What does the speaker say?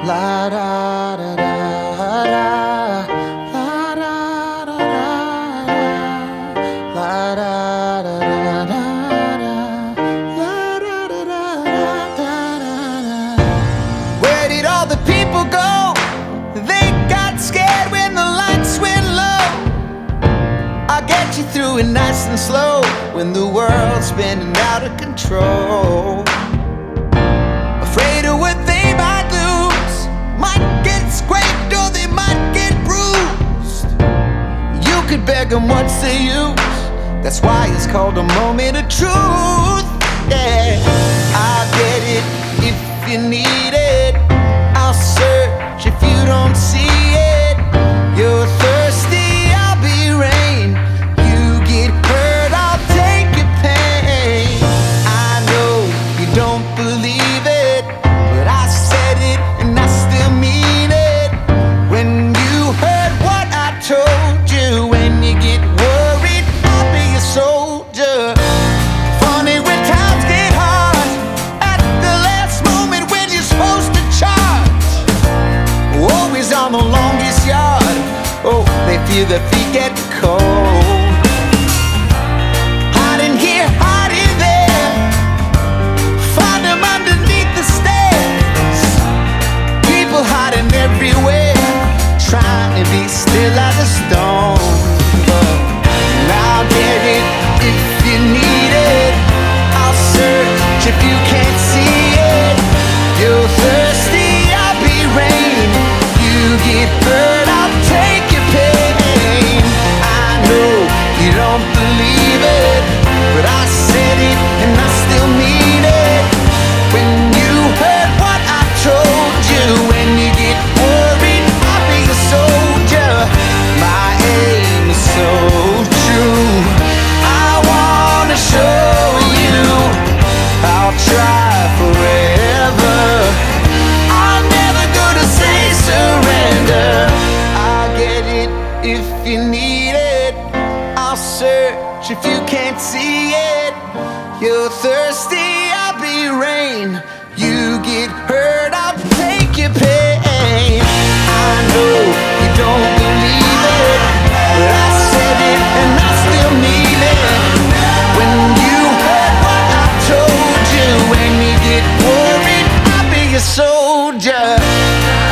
La da da da da, la da da da da, la da da da da, la da da da da da. Where did all the people go? They got scared when the lights went low. I'll get you through it nice and slow when the world's spinning out of control. Afraid of what they might lose, might get scraped or they might get bruised. You could beg them, what's the use? That's why it's called a moment of truth. Yeah, I'll get it if you need it. I'll search if you don't see it. You're thirsty, I'll be rain. You get hurt, I'll take your pain. I know you don't believe it, but I said it and I still mean it. When you heard what I told you, when you get worried, I'll be a soldier. Funny when times get hard, at the last moment when you're supposed to charge. Always on the longest yard, oh, they feel their feet get cold. Hiding here, hiding there, find them underneath the stairs. People hiding everywhere, trying to be still as a stone. But I'll get it if you need it. I'll search if you can't see it. You're thirsty, I'll be rain. You get hurt, I'll take your pain. I know you don't believe it, but I said it and I still mean it. When you heard what I told you, when you get worried, I'll be a soldier. My aim is so true. I wanna show you I'll try forever. I'm never gonna say surrender. I'll get it if you need it. I'll search if you can't see it. You're thirsty, I'll be rain. You get hurt, I'll take your pain. I know you don't believe it, but I said it and I still mean it. When you heard what I told you, when you get worried, I'll be a soldier.